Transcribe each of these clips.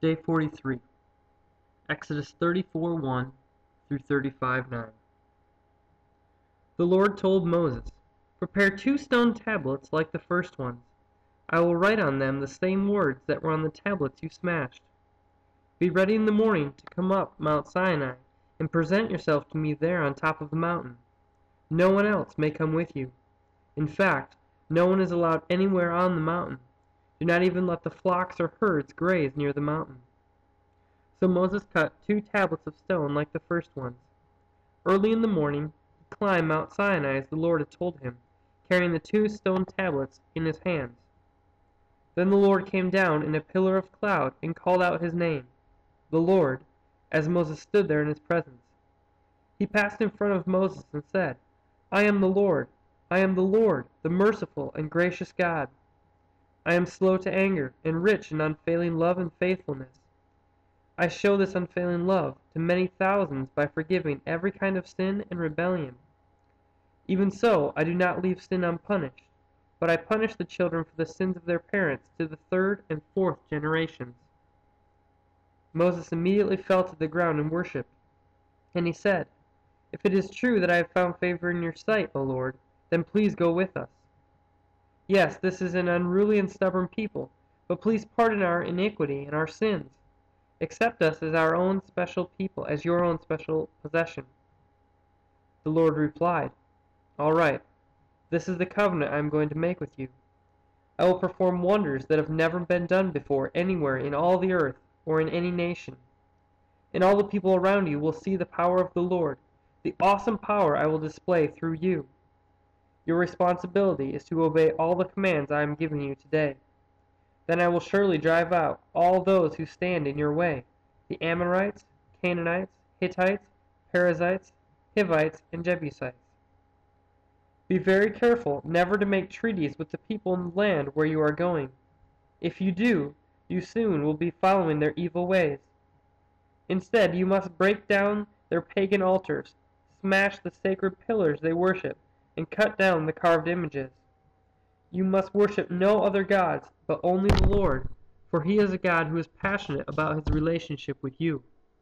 Day 43, Exodus 34:1 through 35:9. The Lord told Moses, "Prepare 2 stone tablets like the first ones. I will write on them the same words that were on the tablets you smashed. Be ready in the morning to come up Mount Sinai and present yourself to me there on top of the mountain. No one else may come with you. In fact, no one is allowed anywhere on the mountain. Do not even let the flocks or herds graze near the mountain." So Moses cut 2 tablets of stone like the first ones. Early in the morning he climbed Mount Sinai as the Lord had told him, carrying the 2 stone tablets in his hands. Then the Lord came down in a pillar of cloud and called out his name, the Lord, as Moses stood there in his presence. He passed in front of Moses and said, "I am the Lord, the merciful and gracious God. I am slow to anger and rich in unfailing love and faithfulness. I show this unfailing love to many thousands by forgiving every kind of sin and rebellion. Even so, I do not leave sin unpunished, but I punish the children for the sins of their parents to the 3rd and 4th generations." Moses immediately fell to the ground and worshipped. And he said, "If it is true that I have found favor in your sight, O Lord, then please go with us. Yes, this is an unruly and stubborn people, but please pardon our iniquity and our sins. Accept us as our own special people, as your own special possession." The Lord replied, "All right, this is the covenant I am going to make with you. I will perform wonders that have never been done before anywhere in all the earth or in any nation. And all the people around you will see the power of the Lord, the awesome power I will display through you. Your responsibility is to obey all the commands I am giving you today. Then I will surely drive out all those who stand in your way, the Amorites, Canaanites, Hittites, Perizzites, Hivites, and Jebusites. Be very careful never to make treaties with the people in the land where you are going. If you do, you soon will be following their evil ways. Instead, you must break down their pagan altars, smash the sacred pillars they worship, and cut down the carved images. You must worship no other gods, but only the Lord, for He is a God who is passionate about His relationship with you.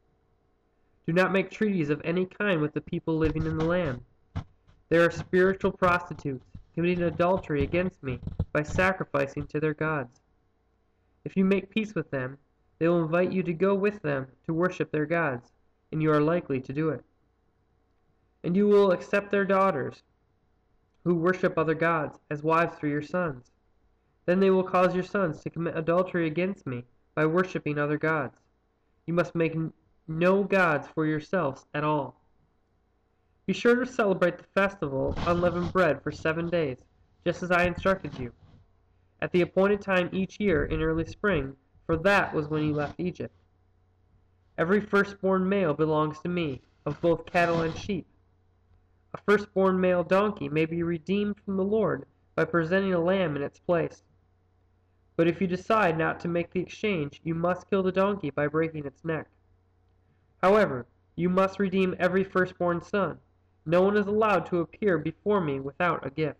Do not make treaties of any kind with the people living in the land. They are spiritual prostitutes, committing adultery against me by sacrificing to their gods. If you make peace with them, they will invite you to go with them to worship their gods, and you are likely to do it. And you will accept their daughters, who worship other gods, as wives for your sons. Then they will cause your sons to commit adultery against me by worshiping other gods. You must make no gods for yourselves at all. Be sure to celebrate the festival of unleavened bread for 7 days, just as I instructed you, at the appointed time each year in early spring, for that was when you left Egypt. Every firstborn male belongs to me, of both cattle and sheep. A firstborn male donkey may be redeemed from the Lord by presenting a lamb in its place. But if you decide not to make the exchange, you must kill the donkey by breaking its neck. However, you must redeem every firstborn son. No one is allowed to appear before me without a gift.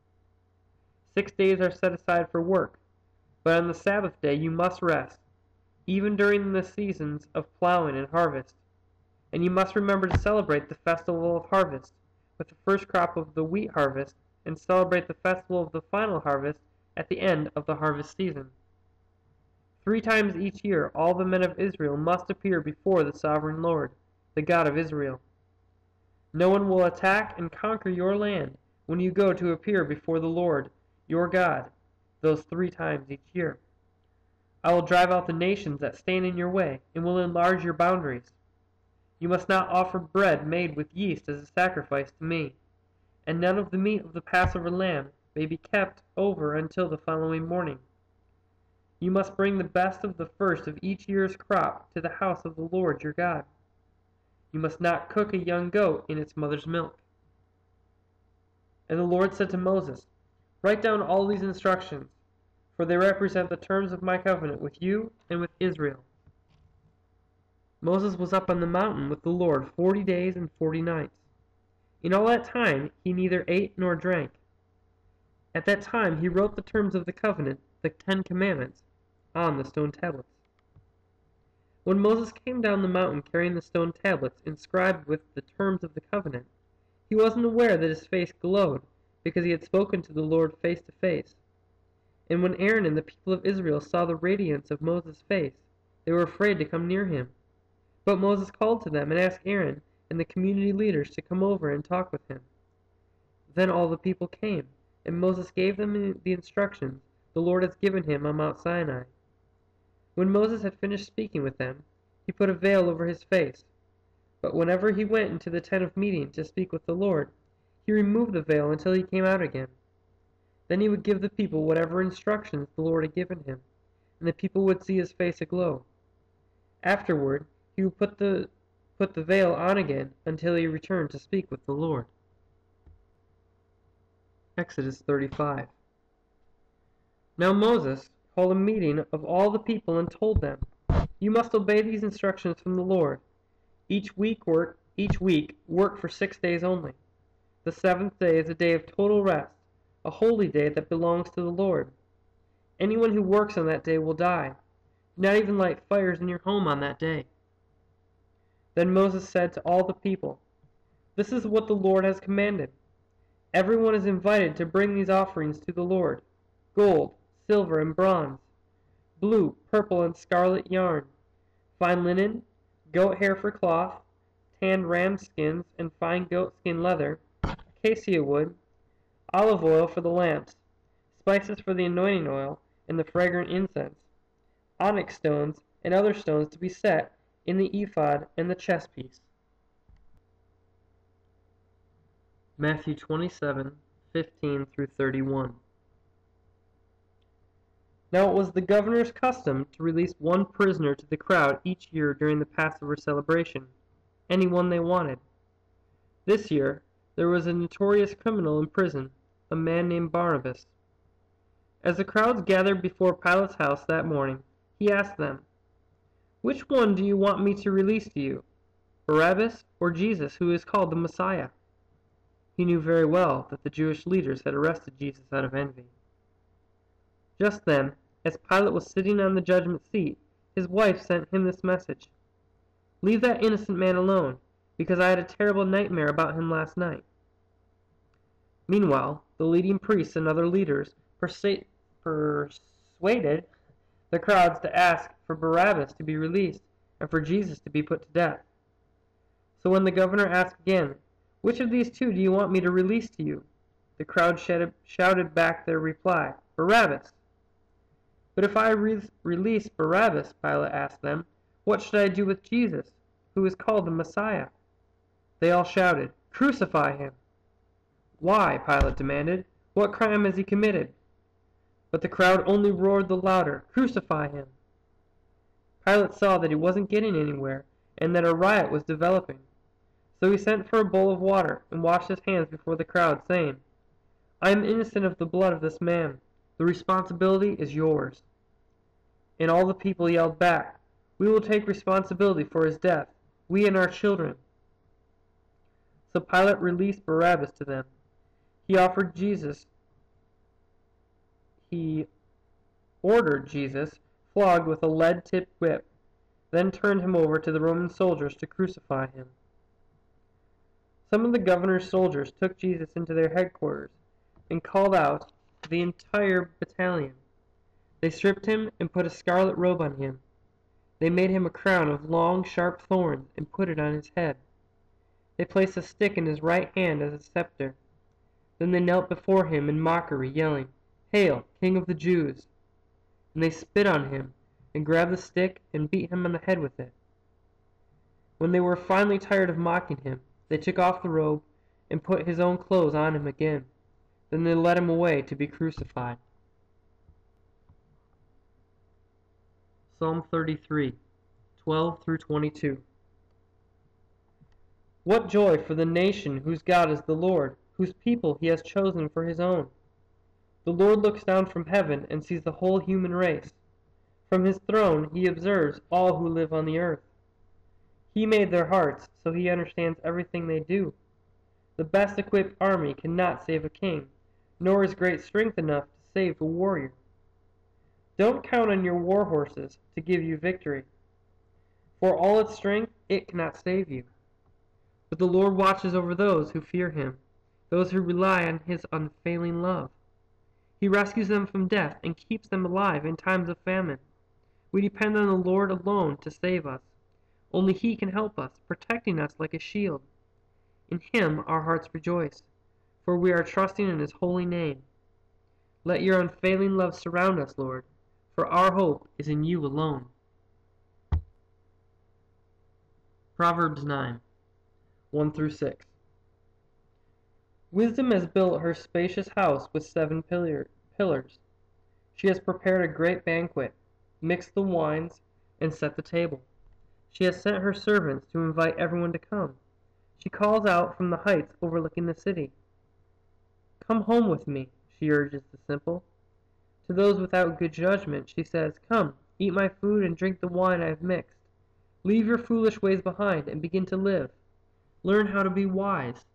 6 days are set aside for work, but on the Sabbath day you must rest, even during the seasons of plowing and harvest. And you must remember to celebrate the festival of harvest with the first crop of the wheat harvest, and celebrate the festival of the final harvest at the end of the harvest season. 3 times each year all the men of Israel must appear before the sovereign Lord, the God of Israel. No one will attack and conquer your land when you go to appear before the Lord, your God, those 3 times each year. I will drive out the nations that stand in your way, and will enlarge your boundaries. You must not offer bread made with yeast as a sacrifice to me, and none of the meat of the Passover lamb may be kept over until the following morning. You must bring the best of the first of each year's crop to the house of the Lord your God. You must not cook a young goat in its mother's milk." And the Lord said to Moses, "Write down all these instructions, for they represent the terms of my covenant with you and with Israel." Moses was up on the mountain with the Lord 40 days and 40 nights. In all that time he neither ate nor drank. At that time he wrote the terms of the covenant, the 10 Commandments, on the stone tablets. When Moses came down the mountain carrying the stone tablets inscribed with the terms of the covenant, he wasn't aware that his face glowed because he had spoken to the Lord face to face. And when Aaron and the people of Israel saw the radiance of Moses' face, they were afraid to come near him. But Moses called to them and asked Aaron and the community leaders to come over and talk with him. Then all the people came, and Moses gave them the instructions the Lord had given him on Mount Sinai. When Moses had finished speaking with them, he put a veil over his face. But whenever he went into the tent of meeting to speak with the Lord, he removed the veil until he came out again. Then he would give the people whatever instructions the Lord had given him, and the people would see his face aglow. Afterward, he would put the veil on again until he returned to speak with the Lord. Exodus 35. Now Moses called a meeting of all the people and told them, "You must obey these instructions from the Lord. Each week work for 6 days only. The seventh day is a day of total rest, a holy day that belongs to the Lord. Anyone who works on that day will die. Do not even light fires in your home on that day." Then Moses said to all the people, "This is what the Lord has commanded. Everyone is invited to bring these offerings to the Lord: gold, silver, and bronze, blue, purple, and scarlet yarn, fine linen, goat hair for cloth, tanned ram skins and fine goat skin leather, acacia wood, olive oil for the lamps, spices for the anointing oil and the fragrant incense, onyx stones and other stones to be set in the ephod and the chest piece." Matthew 27:15 through 31. Now it was the governor's custom to release one prisoner to the crowd each year during the Passover celebration, anyone they wanted. This year, there was a notorious criminal in prison, a man named Barabbas. As the crowds gathered before Pilate's house that morning, he asked them, "Which one do you want me to release to you, Barabbas or Jesus, who is called the Messiah?" He knew very well that the Jewish leaders had arrested Jesus out of envy. Just then, as Pilate was sitting on the judgment seat, his wife sent him this message: "Leave that innocent man alone, because I had a terrible nightmare about him last night." Meanwhile, the leading priests and other leaders persuaded the crowds to ask for Barabbas to be released and for Jesus to be put to death. So when the governor asked again, "Which of these two do you want me to release to you?" the crowd shouted back their reply, "Barabbas." "But if I release Barabbas," Pilate asked them, "what should I do with Jesus, who is called the Messiah?" They all shouted, "Crucify him!" "Why?" Pilate demanded. "What crime has he committed?" But the crowd only roared the louder, "Crucify him!" Pilate saw that he wasn't getting anywhere and that a riot was developing. So he sent for a bowl of water and washed his hands before the crowd, saying, "I am innocent of the blood of this man. The responsibility is yours." And all the people yelled back, "We will take responsibility for his death, we and our children." So Pilate released Barabbas to them. He ordered Jesus flogged with a lead-tipped whip, then turned him over to the Roman soldiers to crucify him. Some of the governor's soldiers took Jesus into their headquarters and called out the entire battalion. They stripped him and put a scarlet robe on him. They made him a crown of long, sharp thorns and put it on his head. They placed a stick in his right hand as a scepter. Then they knelt before him in mockery, yelling, "Hail, King of the Jews!" And they spit on him and grabbed the stick and beat him on the head with it. When they were finally tired of mocking him, they took off the robe and put his own clothes on him again. Then they led him away to be crucified. Psalm 33, 12 through 22. What joy for the nation whose God is the Lord, whose people he has chosen for his own. The Lord looks down from heaven and sees the whole human race. From his throne he observes all who live on the earth. He made their hearts, so he understands everything they do. The best equipped army cannot save a king, nor is great strength enough to save a warrior. Don't count on your war horses to give you victory. For all its strength, it cannot save you. But the Lord watches over those who fear him, those who rely on his unfailing love. He rescues them from death and keeps them alive in times of famine. We depend on the Lord alone to save us. Only he can help us, protecting us like a shield. In him our hearts rejoice, for we are trusting in his holy name. Let your unfailing love surround us, Lord, for our hope is in you alone. Proverbs 9, 1 through 6. Wisdom has built her spacious house with 7 pillars. She has prepared a great banquet, mixed the wines, and set the table. She has sent her servants to invite everyone to come. She calls out from the heights overlooking the city. Come home with me, she urges the simple. To those without good judgment, she says, Come, eat my food and drink the wine I have mixed. Leave your foolish ways behind and begin to live. Learn how to be wise.